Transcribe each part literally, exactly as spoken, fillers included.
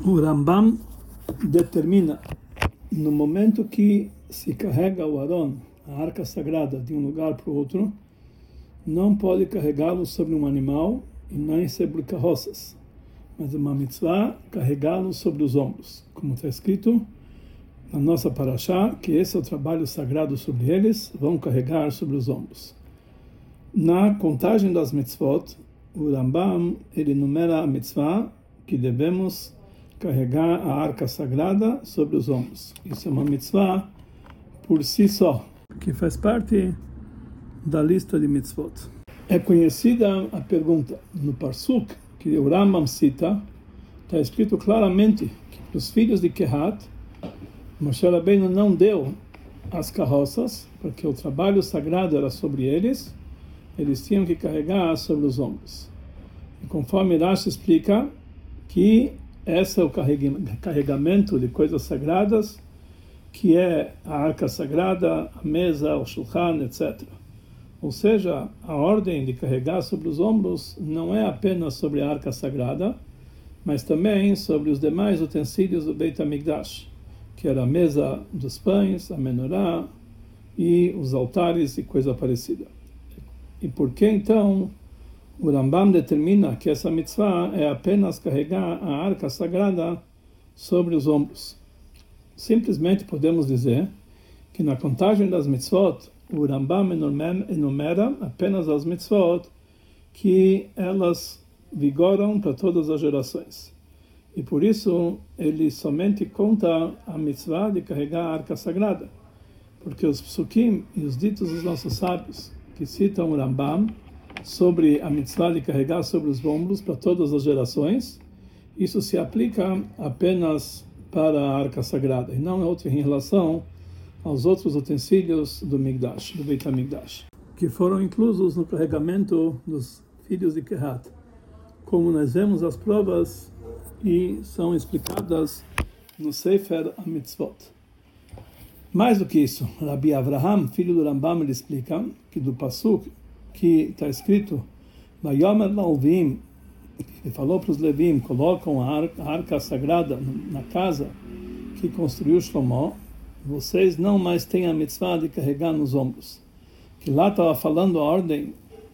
O Rambam determina, no momento que se carrega o Aron, a arca sagrada, de um lugar para o outro, não pode carregá-lo sobre um animal e nem sobre carroças, mas é uma mitzvah carregá-lo sobre os ombros, como está escrito na nossa parashá, que esse é o trabalho sagrado sobre eles, vão carregar sobre os ombros. Na contagem das mitzvot, o Rambam ele enumera a mitzvah que devemos carregar a arca sagrada sobre os ombros. Isso é uma mitzvah por si só, que faz parte da lista de mitzvot. É conhecida a pergunta no Parsuk, que o Rambam cita, está escrito claramente que para os filhos de Kehat, Moshe Rabbeinu não deu as carroças, porque o trabalho sagrado era sobre eles, eles tinham que carregar sobre os ombros. E conforme Rashi explica, que esse é o carregamento de coisas sagradas, que é a arca sagrada, a mesa, o shulchan, etcétera. Ou seja, a ordem de carregar sobre os ombros não é apenas sobre a arca sagrada, mas também sobre os demais utensílios do Beit HaMikdash, que era a mesa dos pães, a menorá e os altares e coisa parecida. E por que então o Rambam determina que essa mitzvah é apenas carregar a arca sagrada sobre os ombros? Simplesmente podemos dizer que na contagem das mitzvot, o Rambam enumera apenas as mitzvot que elas vigoram para todas as gerações. E por isso ele somente conta a mitzvah de carregar a arca sagrada. Porque os psukim e os ditos dos nossos sábios que citam o Rambam sobre a mitzvah de carregar sobre os ombros para todas as gerações, isso se aplica apenas para a arca sagrada e não é outra em relação aos outros utensílios do Mikdash, do Beit HaMikdash, que foram inclusos no carregamento dos filhos de Kehat, como nós vemos as provas e são explicadas no Sefer HaMitzvot. Mais do que isso, Rabi Avraham, filho do Rambam, ele explica que do Pasuk que está escrito Vayomer Lauvim, ele falou para os Levim, colocam a arca, a arca sagrada na casa que construiu Shlomo, vocês não mais têm a mitzvah de carregar nos ombros. Que lá estava falando a ordem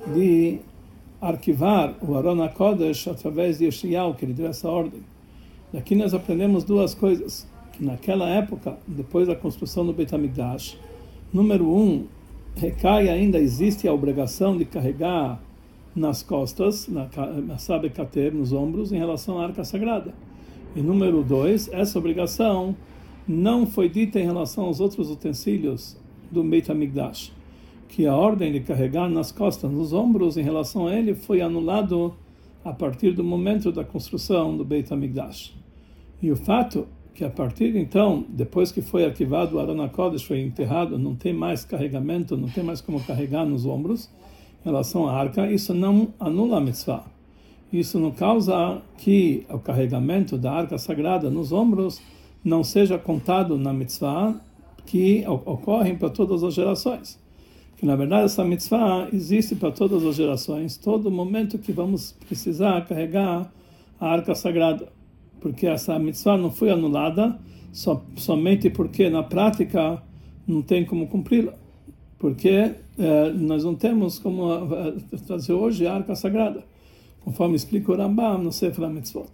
de arquivar o Aron HaKodesh através de Yeshayahu, que ele deu essa ordem. Daqui nós aprendemos duas coisas. Que naquela época, depois da construção do Beit HaMikdash, número um, recai ainda, existe a obrigação de carregar nas costas, na, na Sabe Kater, nos ombros, em relação à arca sagrada. E número dois, essa obrigação não foi dita em relação aos outros utensílios do Beit HaMikdash, que a ordem de carregar nas costas, nos ombros, em relação a ele, foi anulado a partir do momento da construção do Beit HaMikdash. E o fato que a partir então, depois que foi arquivado o Aron HaKodesh, foi enterrado, não tem mais carregamento, não tem mais como carregar nos ombros, em relação à arca, isso não anula a mitzvah. Isso não causa que o carregamento da arca sagrada nos ombros não seja contado na mitzvah que ocorrem para todas as gerações. Que na verdade essa mitzvah existe para todas as gerações, todo momento que vamos precisar carregar a arca sagrada. Porque essa mitzvah não foi anulada so, somente porque na prática não tem como cumpri-la. Porque eh, nós não temos como uh, trazer hoje a arca sagrada, conforme explica o Rambam no Sefer HaMitzvot.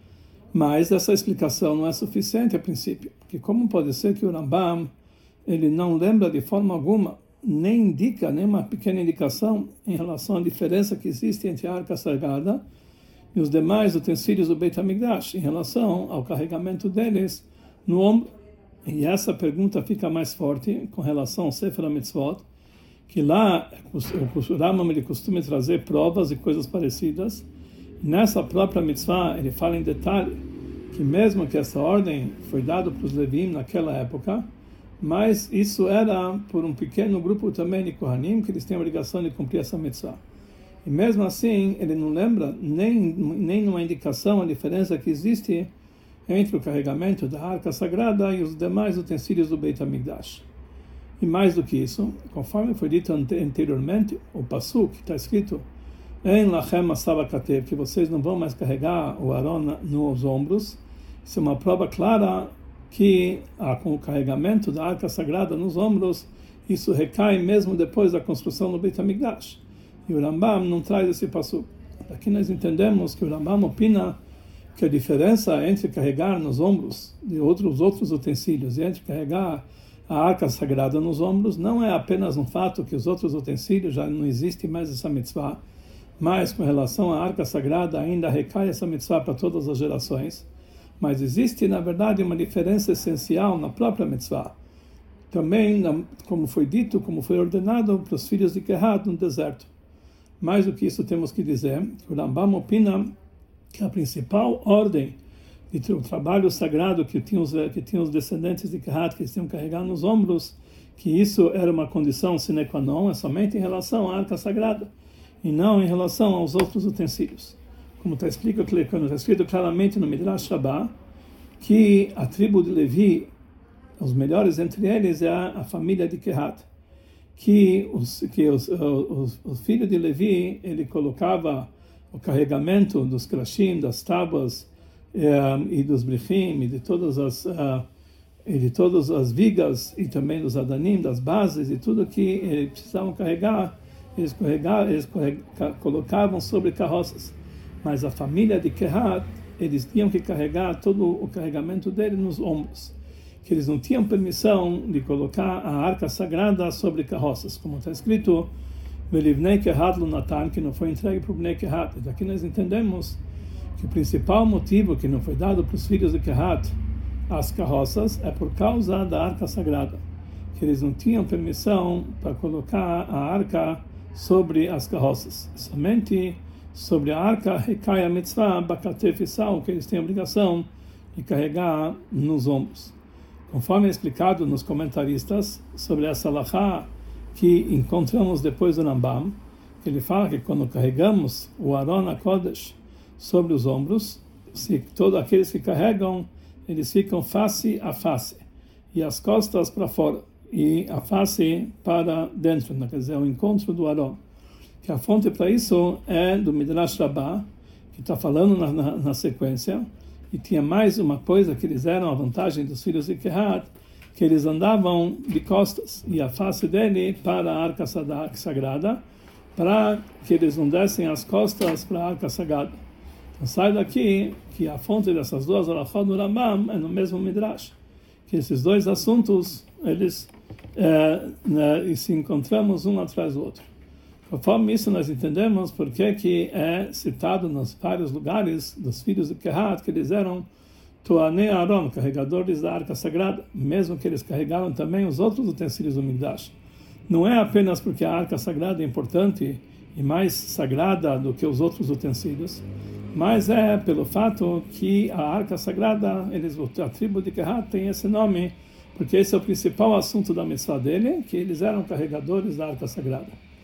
Mas essa explicação não é suficiente a princípio, porque como pode ser que o Rambam ele não lembra de forma alguma, nem indica nenhuma pequena indicação em relação à diferença que existe entre a arca sagrada e os demais utensílios do Beit HaMikdash, em relação ao carregamento deles no ombro. E essa pergunta fica mais forte com relação ao Sefer HaMitzvot, que lá o Rambam ele costuma trazer provas e coisas parecidas. E nessa própria mitzvah ele fala em detalhe que mesmo que essa ordem foi dada para os Levim naquela época, mas isso era por um pequeno grupo também de Kohanim, que eles têm a obrigação de cumprir essa mitzvah. E mesmo assim, ele não lembra nem, nem numa indicação a diferença que existe entre o carregamento da arca sagrada e os demais utensílios do Beit HaMikdash. E mais do que isso, conforme foi dito anteriormente, o Pasuk, que está escrito En lachem asava katev, que vocês não vão mais carregar o Aron nos ombros, Isso é uma prova clara que ah, com o carregamento da arca sagrada nos ombros, isso recai mesmo depois da construção do Beit HaMikdash. E o Rambam não traz esse passo. Aqui nós entendemos que o Rambam opina que a diferença entre carregar nos ombros de outros outros utensílios e entre carregar a arca sagrada nos ombros não é apenas um fato que os outros utensílios já não existe mais essa mitzvah, mas com relação à arca sagrada ainda recai essa mitzvah para todas as gerações. Mas existe, na verdade, uma diferença essencial na própria mitzvah. Também, como foi dito, como foi ordenado para os filhos de Kehat no deserto. Mais do que isso, temos que dizer que o Rambam opina que a principal ordem de o trabalho sagrado que tinham os, que tinham os descendentes de Kehat, que eles tinham que carregar nos ombros, que isso era uma condição sine qua non, é somente em relação à arca sagrada, e não em relação aos outros utensílios. Como está escrito, como está escrito claramente no Midrash Rabbah, que a tribo de Levi, os melhores entre eles é a, a família de Kehat, que os que os, os, os filhos de Levi, ele colocava o carregamento dos krashim, das tábuas eh, e dos brichim e de todas as uh, e de todas as vigas e também dos adanim, das bases e tudo que eles precisavam carregar, eles, carregavam, eles colocavam sobre carroças. Mas a família de Kehat, eles tinham que carregar todo o carregamento dele nos ombros, que eles não tinham permissão de colocar a arca sagrada sobre carroças, como está escrito Velivnei Kehat Lunatan, que não foi entregue para o Bnei Kehat. Daqui nós entendemos que o principal motivo que não foi dado para os filhos de Kehat as carroças é por causa da arca sagrada, que eles não tinham permissão para colocar a arca sobre as carroças. Somente sobre a arca recai a mitzvah Bakatef Isau, que eles têm a obrigação de carregar nos ombros. Conforme é explicado nos comentaristas sobre essa halachá que encontramos depois do Rambam, ele fala que quando carregamos o Aron HaKodesh sobre os ombros, se todos aqueles que carregam, eles ficam face a face, e as costas para fora, e a face para dentro, quer dizer, o encontro do Aron. Que a fonte para isso é do Midrash Rabbah, que está falando na, na, na sequência, e tinha mais uma coisa que eles eram a vantagem dos filhos de Kehat, que eles andavam de costas, e a face dele para a arca sagrada, para que eles não dessem as costas para a arca sagrada. Então sai daqui que a fonte dessas duas halachot do Rambam é no mesmo Midrash, que esses dois assuntos, eles é, né, se encontramos um atrás do outro. Conforme isso nós entendemos por que que é citado nos vários lugares dos filhos de Kehat que eles eram Toanei Aaron, carregadores da arca sagrada, mesmo que eles carregaram também os outros utensílios do Mikdash. Não é apenas porque a arca sagrada é importante e mais sagrada do que os outros utensílios, mas é pelo fato que a arca sagrada, eles, a tribo de Kehat tem esse nome, porque esse é o principal assunto da mitzvah dele, que eles eram carregadores da arca sagrada.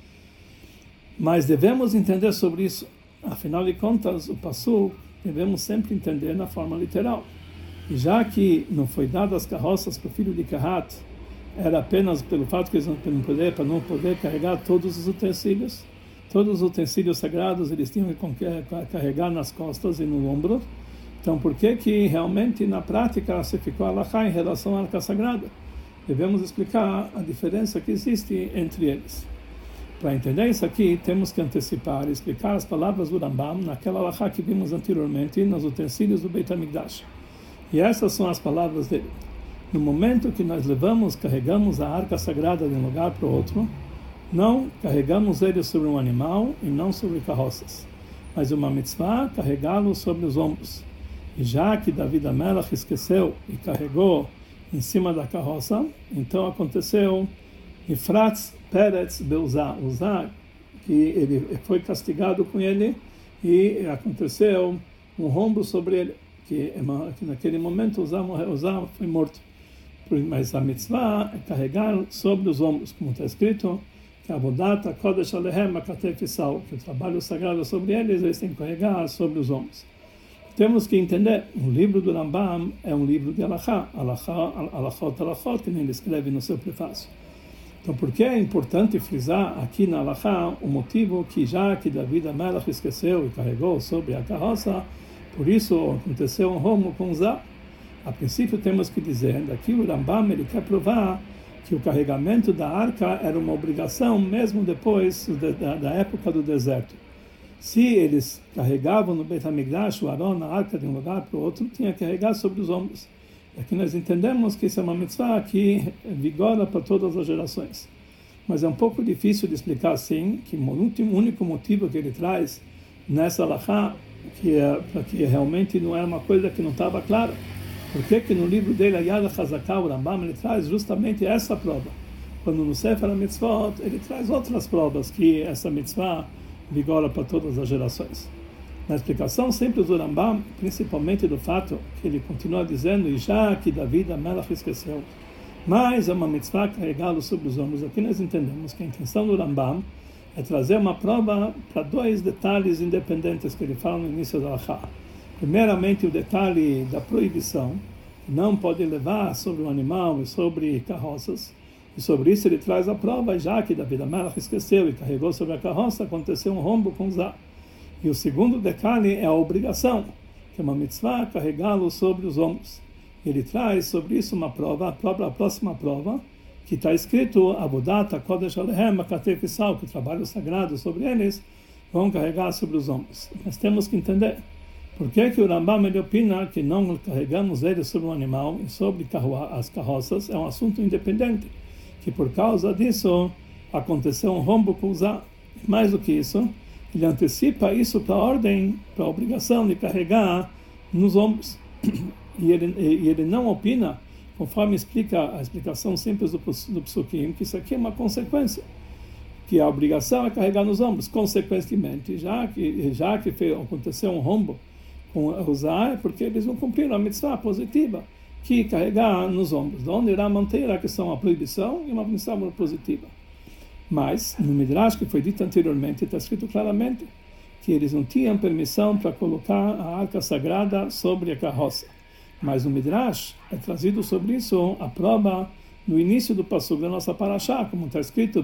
Mas devemos entender sobre isso. Afinal de contas, o Passuk devemos sempre entender na forma literal. E já que não foi dado as carroças para o filho de Kehat, era apenas pelo fato que eles não poder, para não poder carregar todos os utensílios, todos os utensílios sagrados eles tinham que carregar nas costas e no ombro. Então, por que que realmente na prática se ficou alachá em relação à arca sagrada? Devemos explicar a diferença que existe entre eles. Para entender isso aqui, temos que antecipar e explicar as palavras do Rambam naquela halachá que vimos anteriormente nos utensílios do Beit HaMikdash. E essas são as palavras dele. No momento que nós levamos, carregamos a arca sagrada de um lugar para o outro, não carregamos ele sobre um animal e não sobre carroças, mas uma mitzvah carregá-lo sobre os ombros. E já que David HaMelech esqueceu e carregou em cima da carroça, então aconteceu Ifratz Peretz Beuzá, Uzá, que ele foi castigado com ele e aconteceu um rombo sobre ele, que, que naquele momento Uzá, Uzá foi morto. Mas a mitzvah é carregar sobre os ombros, como está escrito, que a Avodat HaKodesh Alehem HaKatef Isau, que o trabalho sagrado sobre eles, eles têm que carregar sobre os ombros. Temos que entender, o livro do Rambam é um livro de Alachá, Alachá, Alachot, Alachot, que nem ele escreve no seu prefácio. Então, por que é importante frisar aqui na Alachá o motivo que já que David HaMelech esqueceu e carregou sobre a carroça, Por isso aconteceu um rombo com Zá. A princípio temos que dizer, daqui o Rambam ele quer provar que o carregamento da arca era uma obrigação mesmo depois da, da época do deserto. Se eles carregavam no Beit HaMikdash, o Aron, a arca de um lugar para o outro, tinha que carregar sobre os ombros. Aqui nós entendemos que isso é uma mitzvah que vigora para todas as gerações. Mas é um pouco difícil de explicar assim, que o único motivo que ele traz nessa alahá, que, é, que realmente não é uma coisa que não estava clara. Por que que no livro dele, Yad HaChazaká, o Rambam, ele traz justamente essa prova? Quando no Sefer HaMitzvot, ele traz outras provas que essa mitzvah vigora para todas as gerações. Na explicação simples do Rambam, principalmente do fato que ele continua dizendo, e já que David Amelach esqueceu, mas é uma mitzvah carregá-lo sobre os ombros. Aqui nós entendemos que a intenção do Rambam é trazer uma prova para dois detalhes independentes que ele fala no início da Alahá. Primeiramente, o detalhe da proibição, que não pode levar sobre o animal e sobre carroças. E sobre isso ele traz a prova, já que David Amelach esqueceu e carregou sobre a carroça, aconteceu um rombo com Zá. E o segundo detalhe é a obrigação, que é uma mitzvah carregá-lo sobre os ombros. Ele traz sobre isso uma prova, a, prova, a próxima prova, que está escrito Avodat Kodesh Alehem Akatef Isau, que o trabalho sagrado sobre eles vão carregar sobre os ombros. Nós temos que entender por que que o Rambam ele opina que não carregamos eles sobre o animal e sobre as carroças, é um assunto independente, que por causa disso aconteceu um rombo com Zá. Mais do que isso, ele antecipa isso para a ordem, para a obrigação de carregar nos ombros. E ele, e ele não opina, conforme explica a explicação simples do, do Psukim, que isso aqui é uma consequência, que a obrigação é carregar nos ombros. Consequentemente, já que, já que fez, aconteceu um rombo com o Zá, é porque eles não cumpriram a mitzvah positiva, que carregar nos ombros. De onde irá manter a questão a proibição e uma mitzvah positiva. Mas, no Midrash, que foi dito anteriormente, está escrito claramente que eles não tinham permissão para colocar a arca sagrada sobre a carroça. Mas no Midrash é trazido sobre isso a prova no início do Passuk da nossa Parashá, como está escrito,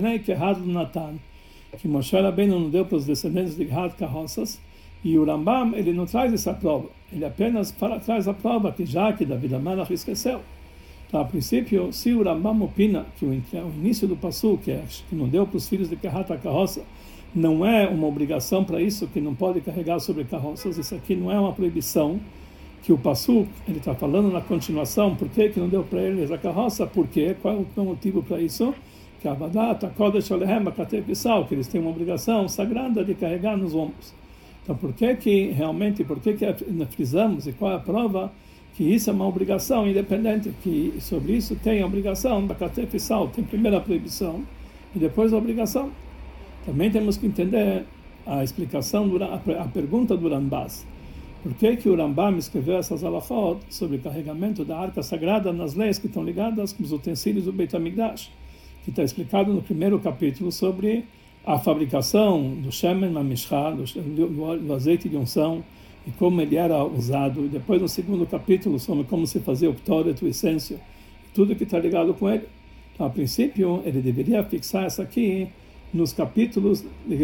que Moshe Rabbeinu não deu para os descendentes de Gad carroças, e o Rambam ele não traz essa prova, ele apenas para, traz a prova que já que David Amelach esqueceu. Então, a princípio, se o Rambam opina que o, o início do Passuk, que, é, que não deu para os filhos de Kehat a carroça, não é uma obrigação para isso, que não pode carregar sobre carroças, isso aqui não é uma proibição, que o Passuk, ele está falando na continuação, por que que não deu para eles a carroça, por quê, qual é o motivo para isso? Que a Avodat Kodesh Alehem Akatef Isau, que eles têm uma obrigação sagrada de carregar nos ombros. Então, por que que realmente, por que que frisamos, e qual é a prova que isso é uma obrigação independente, que sobre isso tem a obrigação, Akatef Isau, tem primeiro a proibição e depois a obrigação. Também temos que entender a explicação, a pergunta do Rambaz. Por que que o Rambam escreveu essas alachot sobre o carregamento da arca sagrada nas leis que estão ligadas com os utensílios do Beit HaMikdash, que está explicado no primeiro capítulo sobre a fabricação do shemen mamishcha, do, do, do azeite de unção, e como ele era usado, e depois no segundo capítulo sobre como se fazia o ptoret, o essêncio, tudo que está ligado com ele. Então, a princípio, ele deveria fixar isso aqui nos capítulos,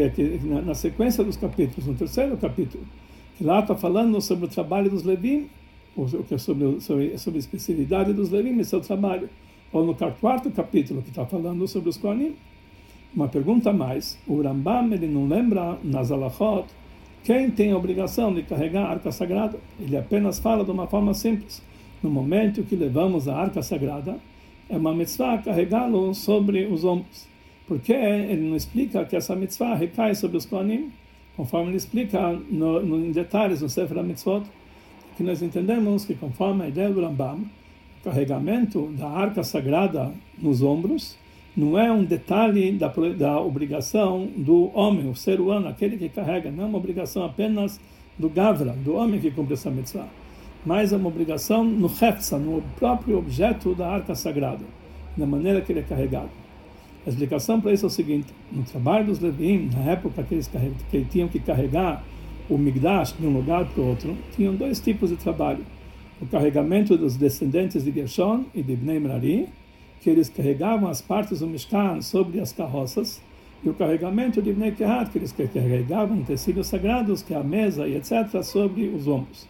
na sequência dos capítulos, no terceiro capítulo, que lá está falando sobre o trabalho dos Levim, ou sobre, sobre, sobre a especialidade dos Levim e seu trabalho, ou no quarto capítulo, que está falando sobre os Kohanim. Uma pergunta a mais, o Rambam ele não lembra nas alachot quem tem a obrigação de carregar a arca sagrada. Ele apenas fala de uma forma simples. No momento que levamos a arca sagrada, é uma mitzvah carregá-lo sobre os ombros. Porque ele não explica que essa mitzvah recai sobre os Kohanim, conforme ele explica no, no, em detalhes no Sefer HaMitzvot, que nós entendemos que conforme a ideia do Rambam, o carregamento da arca sagrada nos ombros não é um detalhe da, da obrigação do homem, o ser humano, aquele que carrega, não é uma obrigação apenas do Gavra, do homem que cumpre essa mitzvah, mas é uma obrigação no Hefza, no próprio objeto da arca sagrada, da maneira que ele é carregado. A explicação para isso é o seguinte: no trabalho dos Levim, na época que eles, que eles tinham que carregar o Migdash de um lugar para o outro, tinham dois tipos de trabalho: o carregamento dos descendentes de Gershon e de Bnei Merari, que eles carregavam as partes do Mishkan sobre as carroças, e o carregamento de Bnei Kehat, que eles carregavam utensílios sagrados, que é a mesa e etcétera, sobre os ombros.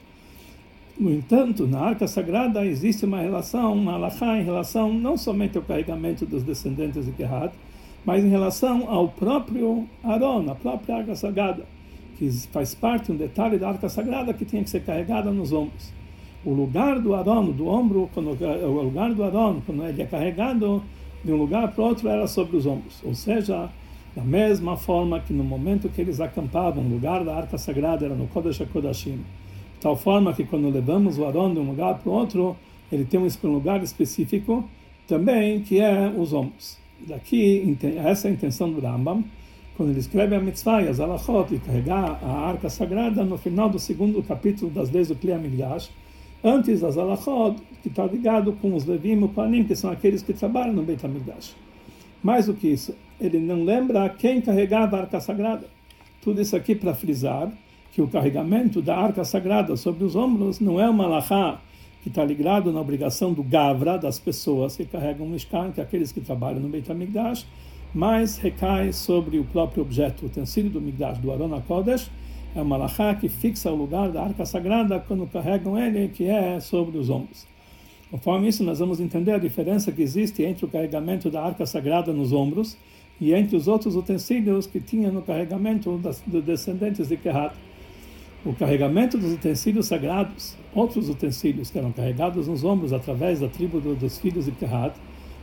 No entanto, na Arca Sagrada existe uma relação, uma halachá em relação não somente ao carregamento dos descendentes de Kehat, mas em relação ao próprio Aron, a própria Arca Sagrada, que faz parte, um detalhe da Arca Sagrada que tinha que ser carregada nos ombros. O lugar do Aron, do ombro, quando, o lugar do Aron, quando ele é carregado de um lugar para o outro, era sobre os ombros. Ou seja, da mesma forma que no momento que eles acampavam, o lugar da Arca Sagrada era no Kodesh HaKodashim, de tal forma que quando levamos o Aron de um lugar para o outro, ele tem um lugar específico também, que é os ombros. Daqui, essa é a intenção do Rambam, quando ele escreve a mitzvah e as halachot, de carregar a Arca Sagrada no final do segundo capítulo das leis do Kli HaMikdash, antes das halachot, que está ligado com os Levim e o Kohanim, que são aqueles que trabalham no Beit HaMikdash. Mais do que isso, ele não lembra quem carregava a Arca Sagrada. Tudo isso aqui para frisar que o carregamento da Arca Sagrada sobre os ombros não é uma halachá que está ligado na obrigação do Gavra, das pessoas que carregam o Mishkan, que é aqueles que trabalham no Beit HaMikdash, mas recai sobre o próprio objeto, o utensílio do Mikdash, do Aron HaKodesh. É uma halachá que fixa o lugar da Arca Sagrada quando carregam ele, que é sobre os ombros. Conforme isso, nós vamos entender a diferença que existe entre o carregamento da Arca Sagrada nos ombros e entre os outros utensílios que tinha no carregamento das, dos descendentes de Kehat. O carregamento dos utensílios sagrados, outros utensílios que eram carregados nos ombros através da tribo do, dos filhos de Kehat,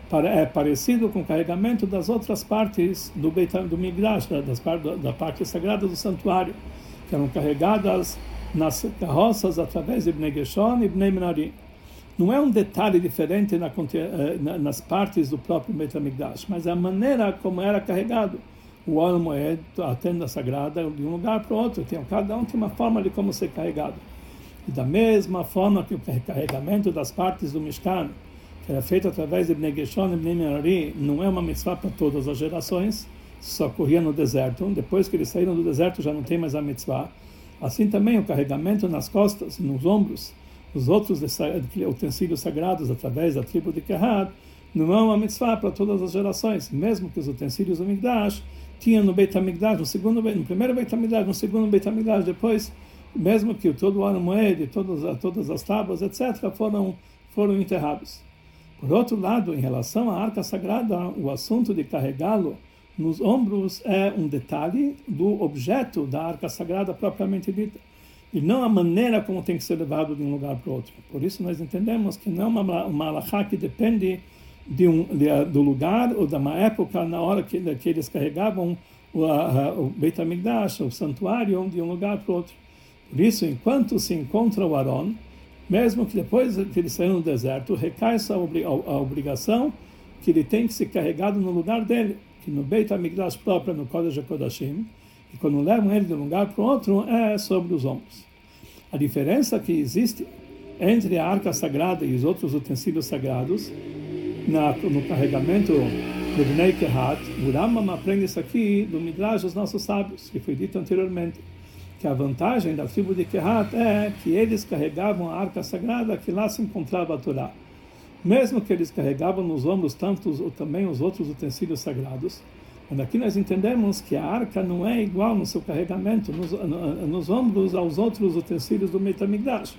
é parecido com o carregamento das outras partes do, Beit, do Mikdash, das, da parte sagrada do santuário, que eram carregadas nas carroças através de Bnei Gershon e Bnei Merari. Não é um detalhe diferente na, na, nas partes do próprio Beit HaMikdash, mas a maneira como era carregado. O Ohel Moed, a tenda sagrada, de um lugar para o outro, tem, cada um tem uma forma de como ser carregado. E da mesma forma que o carregamento das partes do Mishkan, que era feito através de Bnei Gershon e Bnei Merari, não é uma mitzvah para todas as gerações, só ocorria no deserto. Depois que eles saíram do deserto já não tem mais a mitzvah. Assim também o carregamento nas costas, nos ombros, os outros utensílios sagrados através da tribo de Kehat, não é uma mitzvah para todas as gerações, mesmo que os utensílios do Mikdash tinham no Beit HaMikdash, no, segundo, no primeiro Beit HaMikdash, no segundo Beit HaMikdash, depois, mesmo que todo o Ohel Moed, todas, todas as tábuas, etcétera, foram, foram enterrados. Por outro lado, em relação à Arca Sagrada, o assunto de carregá-lo nos ombros é um detalhe do objeto da Arca Sagrada propriamente dita, e não a maneira como tem que ser levado de um lugar para o outro. Por isso nós entendemos que não é uma, uma halachá que depende de um, de, do lugar ou de uma época na hora que, que eles carregavam o, a, o Beit HaMikdash, o santuário, de um lugar para o outro. Por isso, enquanto se encontra o Aron, mesmo que depois que ele saiu no deserto, recai essa a obrigação que ele tem que ser carregado no lugar dele, que no Beit HaMikdash próprio, no Kodesh HaKodashim, e quando levam ele de um lugar para o outro, é sobre os ombros. A diferença que existe entre a Arca Sagrada e os outros utensílios sagrados, na, no carregamento do Bnei Kehat, o Rambam aprende isso aqui do Midrash dos nossos sábios, que foi dito anteriormente, que a vantagem da tribo de Kehat é que eles carregavam a Arca Sagrada, que lá se encontrava a Torá. Mesmo que eles carregavam nos ombros tantos ou também os outros utensílios sagrados, mas aqui nós entendemos que a arca não é igual no seu carregamento nos, nos ombros aos outros utensílios do Beit HaMikdash.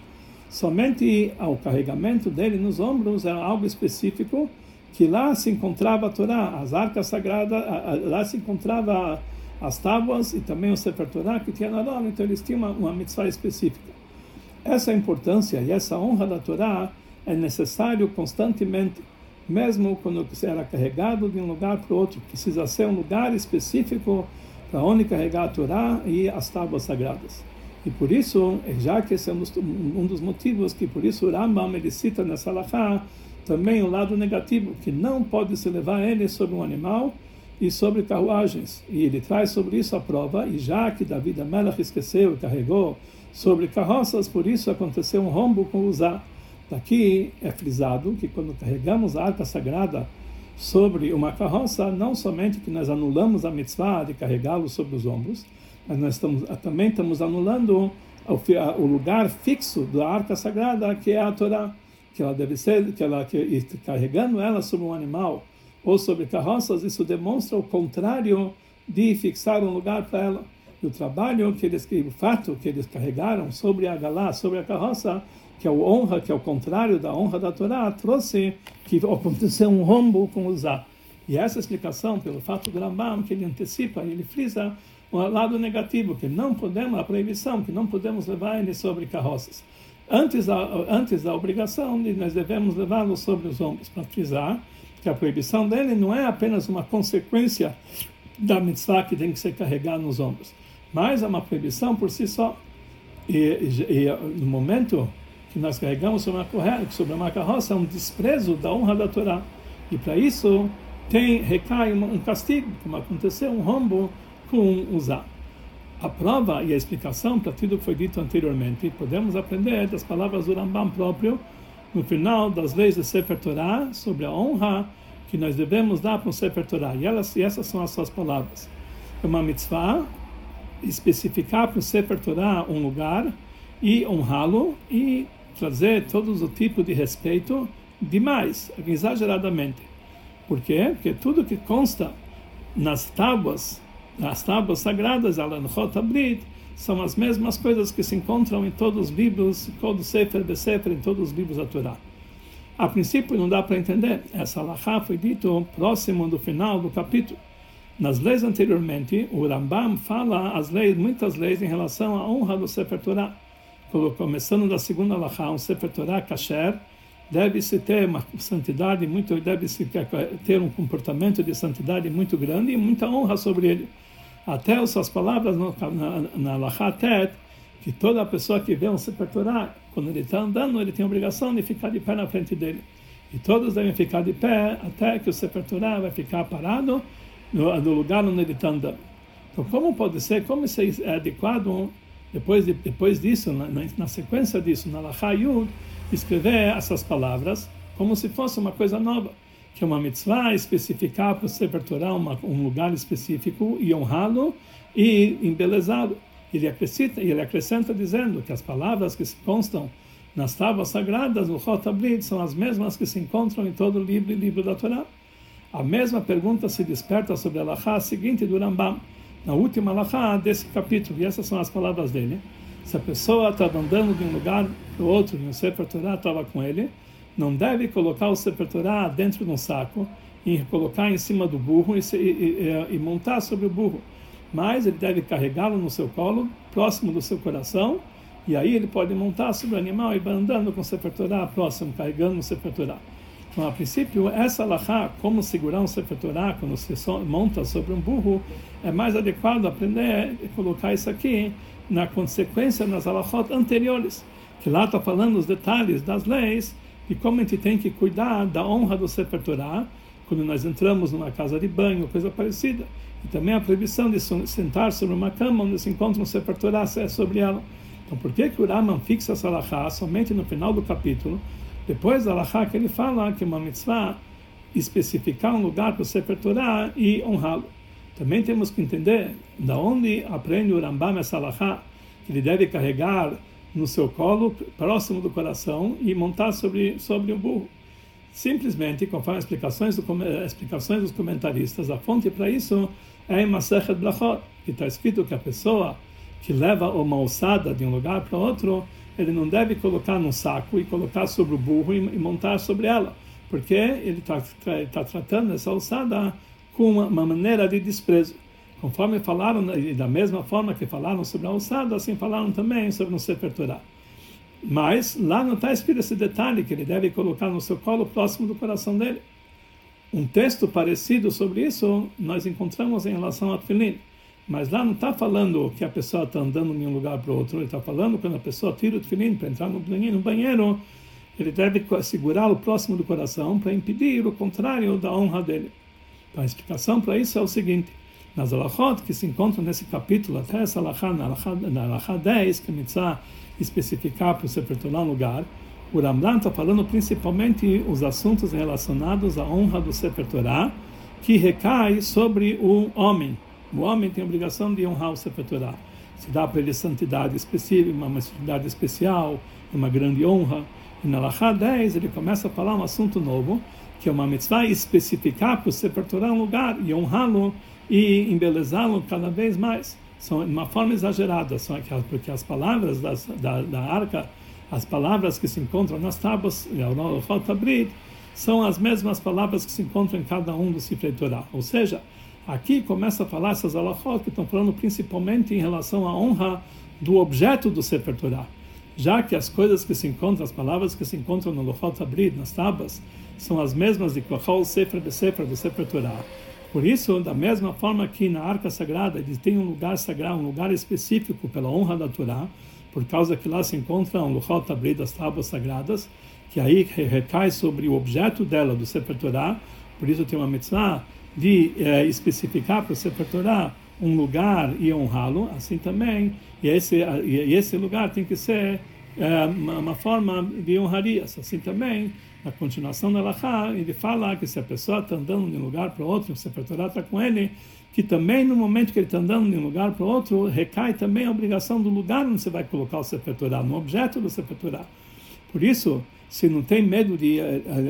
Somente ao carregamento dele nos ombros era algo específico, que lá se encontrava a Torá, as arcas sagradas, lá se encontrava as tábuas e também o Sefer Torá que tinha na Aron, então eles tinham uma, uma mitzvah específica. Essa importância e essa honra da Torá é necessário constantemente, mesmo quando era carregado de um lugar para o outro, precisa ser um lugar específico para onde carregar a Torá e as tábuas sagradas. E por isso, já que esse é um dos, um dos motivos que por isso o Rambam ele cita nessa halachá também o lado negativo, que não pode se levar ele sobre um animal e sobre carruagens. E ele traz sobre isso a prova, e já que David HaMelech esqueceu e carregou sobre carroças, por isso aconteceu um rombo com Uzá. Daqui é frisado que quando carregamos a arca sagrada sobre uma carroça, não somente que nós anulamos a mitzvah de carregá-lo sobre os ombros, mas nós estamos, também estamos anulando o, o lugar fixo da arca sagrada, que é a Torá, que ela deve ser, que ela que, carregando ela sobre um animal ou sobre carroças, isso demonstra o contrário de fixar um lugar para ela. E o trabalho que eles, o fato que eles carregaram sobre a galá, sobre a carroça, que é a honra, que é o contrário da honra da Torá, trouxe que aconteceu um rombo com Uzá. E essa explicação, pelo fato do Rambam, que ele antecipa, ele frisa o lado negativo, que não podemos, a proibição, que não podemos levar ele sobre carroças. Antes da, antes da obrigação, nós devemos levá-lo sobre os ombros, para frisar que a proibição dele não é apenas uma consequência da mitzvah que tem que ser carregada nos ombros, mas é uma proibição por si só. E, e, e no momento que nós carregamos sobre uma, sobre uma carroça, é um desprezo da honra da Torá. E para isso tem, recai um, um castigo, como aconteceu, um rombo com Uzá. A prova e a explicação para tudo que foi dito anteriormente, podemos aprender das palavras do Rambam próprio, no final das leis de Sefer Torah, sobre a honra que nós devemos dar para o Sefer Torah. E, elas, e essas são as suas palavras. É uma mitzvah especificar para o Sefer Torah um lugar e honrá-lo e trazer todos o tipo de respeito demais, exageradamente. Por quê? Porque tudo que consta nas tábuas, nas tábuas sagradas, Alanchot Abrit, são as mesmas coisas que se encontram em todos os livros, todo Sefer Besefer, em todos os livros da Torá. A princípio não dá para entender. Essa alahá foi dito próximo do final do capítulo. Nas leis anteriormente, o Rambam fala as leis, muitas leis em relação à honra do Sefer Torah. Começando da segunda alahá, um Sefer Torah kasher, deve-se ter uma santidade muito, deve-se ter um comportamento de santidade muito grande e muita honra sobre ele. Até as suas palavras no, na, na alahá tet, que toda pessoa que vê um Sefer Torah, quando ele está andando, ele tem a obrigação de ficar de pé na frente dele. E todos devem ficar de pé até que o Sefer Torah vai ficar parado no, no lugar onde ele está andando. Então, como pode ser, como isso é adequado, depois, de, depois disso, na, na sequência disso, na alahá yud, escrever essas palavras como se fosse uma coisa nova, que é uma mitzvah especificar para o Sefer Torah uma, um lugar específico e honrá-lo e embelezá-lo. Ele acrescenta, ele acrescenta dizendo que as palavras que se constam nas tábuas sagradas, no Chot Abrit, são as mesmas que se encontram em todo o livro e livro da Torá. A mesma pergunta se desperta sobre a alahá seguinte do Rambam, na última alahá desse capítulo, e essas são as palavras dele. Se a pessoa estava andando de um lugar para o outro, e o Sefer Torah estava com ele, não deve colocar o Sefer Torah dentro de um saco e colocar em cima do burro e, e, e, e montar sobre o burro. Mas ele deve carregá-lo no seu colo, próximo do seu coração, e aí ele pode montar sobre o animal e vai andando com o Sefer Torah próximo, carregando o Sefer Torah. Então, a princípio, essa alahá, como segurar um Sefer Torah quando se monta sobre um burro, é mais adequado aprender e colocar isso aqui na consequência nas alahot anteriores, que lá está falando os detalhes das leis e como a gente tem que cuidar da honra do Sefer Torah quando nós entramos numa casa de banho, coisa parecida. E também a proibição de sentar sobre uma cama onde se encontra um Sefer Torah sobre ela. Então, por que que o Rambam fixa essa alahá somente no final do capítulo, depois da alahá que ele fala que é uma mitzvah especificar um lugar para o Sefer Torah e honrá-lo? Também temos que entender da onde aprende o Rambam essa alahá, que ele deve carregar no seu colo, próximo do coração, e montar sobre, sobre o burro. Simplesmente, conforme as explicações, do, explicações dos comentaristas, a fonte para isso é em Masechet Brachot, que está escrito que a pessoa que leva uma alçada de um lugar para outro, ele não deve colocar num saco e colocar sobre o burro e, e montar sobre ela, porque ele está tá tratando essa alçada com uma, uma maneira de desprezo. Conforme falaram, e da mesma forma que falaram sobre a alçada, assim falaram também sobre o Sefer Torah. Mas lá não está escrito esse detalhe que ele deve colocar no seu colo próximo do coração dele. Um texto parecido sobre isso nós encontramos em relação a Tefilin. Mas lá não está falando que a pessoa está andando de um lugar para o outro. Ele está falando que quando a pessoa tira o Tefilin para entrar no banheiro, ele deve segurá-lo próximo do coração para impedir o contrário da honra dele. Então a explicação para isso é o seguinte. Nas alahot que se encontram nesse capítulo, até essa alahá, na alahá, na alahá dez, que mitzvah especificar para o Sefer Torah um lugar, o Rambam está falando principalmente os assuntos relacionados à honra do Sefer Torah, que recai sobre o homem. O homem tem a obrigação de honrar o Sefer Torah. Se dá para ele santidade específica, uma santidade especial, uma grande honra. E na Halachá dez ele começa a falar um assunto novo, que é uma mitzvah especificar para o Sefer Torah um lugar e honrá-lo e embelezá-lo cada vez mais. São de uma forma exagerada, são porque as palavras das, da, da arca, as palavras que se encontram nas tábuas, são as mesmas palavras que se encontram em cada um dos Sifrei Torah. Ou seja, aqui começa a falar essas halachot que estão falando principalmente em relação à honra do objeto do Sefer Torah. Já que as coisas que se encontram, as palavras que se encontram no Lochot Abrid, nas tábuas, são as mesmas de Kochol Sefer Besefer do Sefer Torah. Por isso, da mesma forma que na Arca Sagrada ele tem um lugar sagrado, um lugar específico pela honra da Torá, por causa que lá se encontra um Lochot Abrid das tábuas sagradas, que aí recai sobre o objeto dela, do Sefer Torah. Por isso tem uma mitzvah de eh, especificar para o Sefer Torah um lugar e honrá-lo, assim também, e esse, e esse lugar tem que ser é, uma, uma forma de honrarias. Assim também, na continuação da Halachá, ele fala que se a pessoa está andando de um lugar para o outro, o Sefer Torah está com ele, que também no momento que ele está andando de um lugar para o outro, recai também a obrigação do lugar onde você vai colocar o Sefer Torah, no objeto do Sefer Torah. Por isso, se não tem medo de,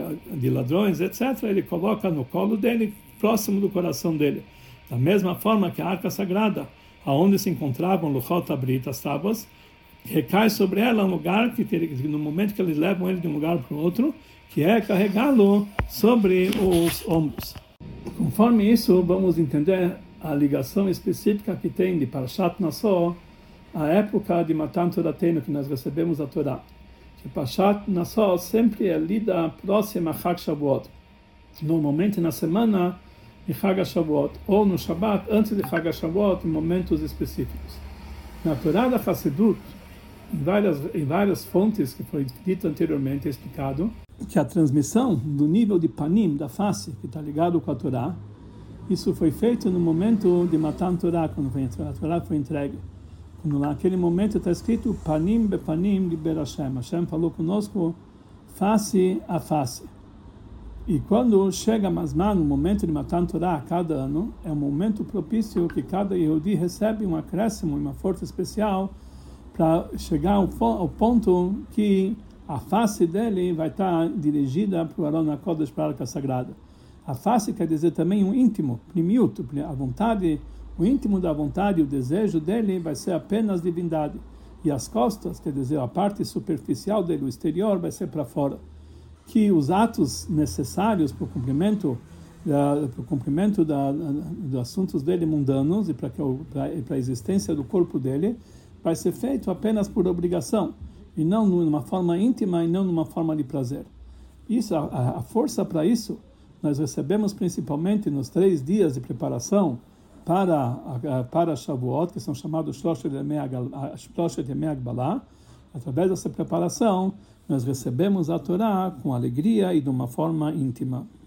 de ladrões, etcétera, ele coloca no colo dele, próximo do coração dele. Da mesma forma que a Arca Sagrada, aonde se encontravam Lochot Abrit, as tábuas, recai sobre ela um lugar que, no momento que eles levam ele de um lugar para o outro, que é carregá-lo sobre os ombros. Conforme isso, vamos entender a ligação específica que tem de Parashat Nassó, a época de Matan Toratenu, que nós recebemos a Torá. Que Parashat Nassó sempre é lida próxima a Chag Shavuot, normalmente na semana de Chag Shavuot, ou no Shabbat, antes de Chag Shavuot, em momentos específicos. Na Torá da Hassidut, em várias, em várias fontes que foi dito anteriormente, é explicado que a transmissão do nível de Panim, da face, que está ligado com a Torá, isso foi feito no momento de Matan Torá, quando a Torá foi entregue. Quando naquele momento está escrito Panim bepanim liber Hashem. Hashem falou conosco face a face. E quando chega Masman, no momento de Matan Torá, a cada ano, é um momento propício que cada Yehudi recebe um acréscimo, uma força especial, para chegar ao, ao ponto que a face dele vai estar dirigida para o Aron HaKodesh, para a Arca Sagrada. A face quer dizer também um íntimo, primiuto, a vontade, o íntimo da vontade, o desejo dele vai ser apenas divindade. E as costas, quer dizer, a parte superficial dele, o exterior, vai ser para fora. Que os atos necessários para o cumprimento, uh, para o cumprimento da, dos assuntos dele mundanos e para, que, para, para a existência do corpo dele, vai ser feito apenas por obrigação, e não numa forma íntima e não numa forma de prazer. Isso, a, a força para isso, nós recebemos principalmente nos três dias de preparação para, para Shavuot, que são chamados Shloshet Yemei Agbalah. Através dessa preparação, nós recebemos a Torá com alegria e de uma forma íntima.